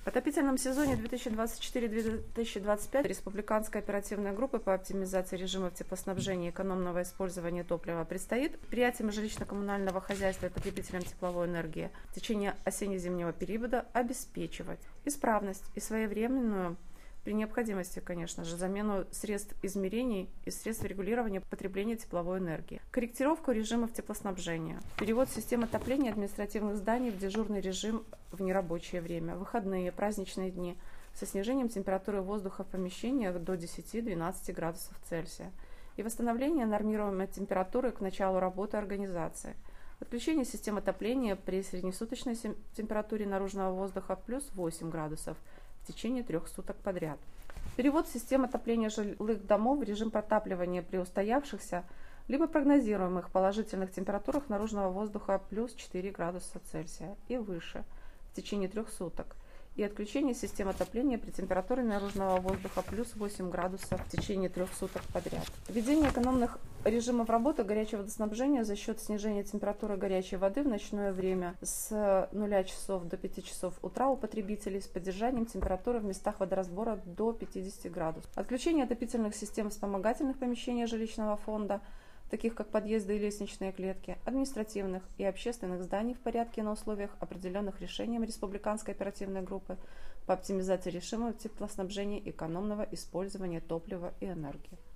В отопительном сезоне 2024-2025 Республиканской оперативной группы по оптимизации режимов теплоснабжения и экономного использования топлива предстоит предприятиям жилищно-коммунального хозяйства и потребителям тепловой энергии в течение осенне-зимнего периода обеспечивать исправность и своевременную, при необходимости, конечно же, замену средств измерений и средств регулирования потребления тепловой энергии, корректировку режимов теплоснабжения, перевод систем отопления административных зданий в дежурный режим в нерабочее время, выходные, праздничные дни со снижением температуры воздуха в помещениях до 10-12 градусов Цельсия и восстановление нормируемой температуры к началу работы организации, отключение систем отопления при среднесуточной температуре наружного воздуха плюс 8 градусов в течение 3 суток подряд. Перевод систем отопления жилых домов в режим протапливания при устоявшихся либо прогнозируемых положительных температурах наружного воздуха плюс 4 градуса Цельсия и выше в течение 3 суток. И отключение систем отопления при температуре наружного воздуха плюс 8 градусов в течение 3 суток подряд. Введение экономных режимов работы горячего водоснабжения за счет снижения температуры горячей воды в ночное время с 0 часов до 5 часов утра у потребителей с поддержанием температуры в местах водоразбора до 50 градусов. Отключение отопительных систем вспомогательных помещений жилищного фонда, таких как подъезды и лестничные клетки, административных и общественных зданий в порядке и на условиях, определенных решением Республиканской оперативной группы по оптимизации режимов теплоснабжения и экономного использования топлива и энергии.